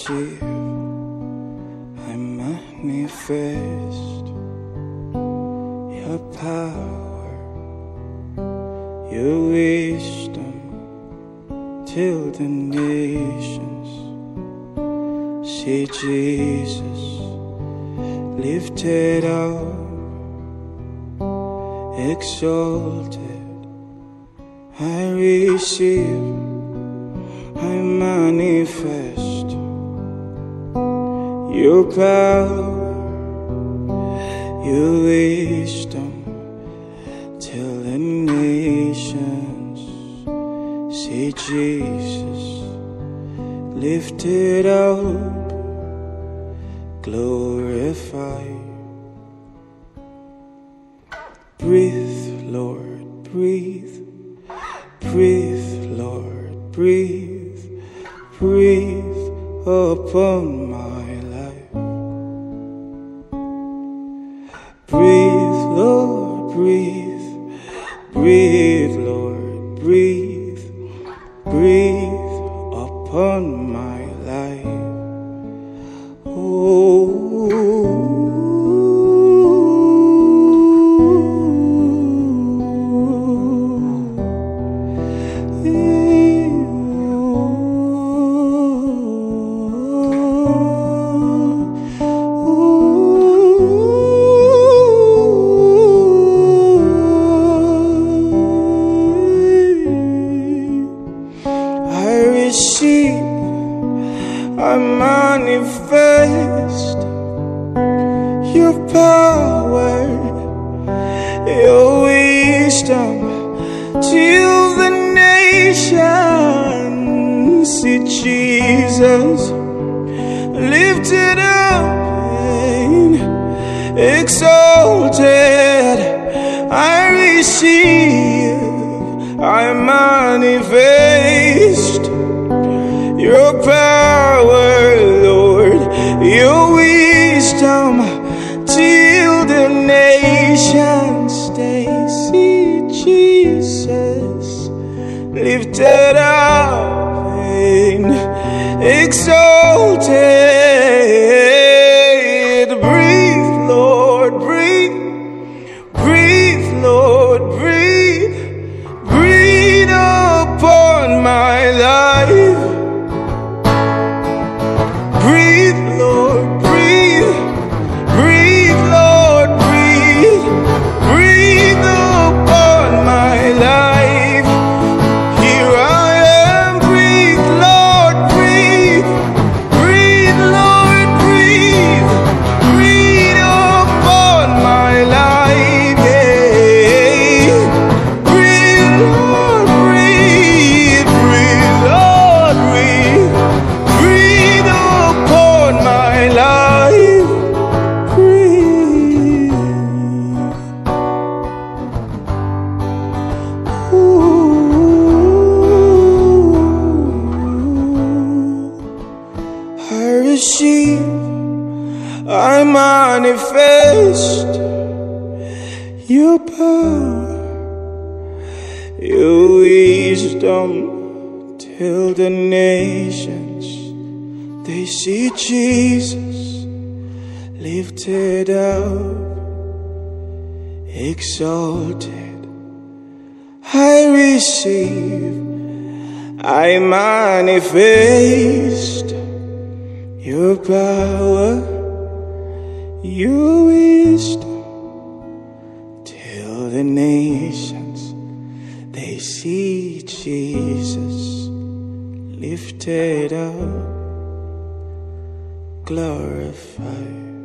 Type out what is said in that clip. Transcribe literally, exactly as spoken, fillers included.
receive, I manifest your power, your wisdom till the nations see Jesus lifted up, exalted. I receive, I manifest your power, your wisdom till the nations see Jesus lifted up, glorified. Breathe, Lord, breathe. Breathe, Lord, breathe. Breathe upon my life. Breathe, Lord, breathe. Breathe, Lord, breathe. Breathe upon my life. Oh, I manifest your power, your wisdom till the nations see Jesus lifted up and exalted. I receive, I manifest your power, Lord, your wisdom till the nations they see Jesus lifted up and exalted. Breathe, Lord, breathe. Breathe, Lord, breathe. Breathe upon my life. Breathe, Lord, breathe. Breathe, Lord, breathe. Breathe upon my life. Here I am. Breathe, Lord, breathe. Breathe, Lord, breathe. Breathe upon my life. Yeah. Breathe, Lord, breathe. Breathe, Lord, breathe. Breathe upon my life. Breathe. Ooh. I receive, I manifest your power, your wisdom till the nations they see Jesus lifted up, exalted. I receive, I manifest your power, your wisdom till the nations they see Jesus lifted up, glorified.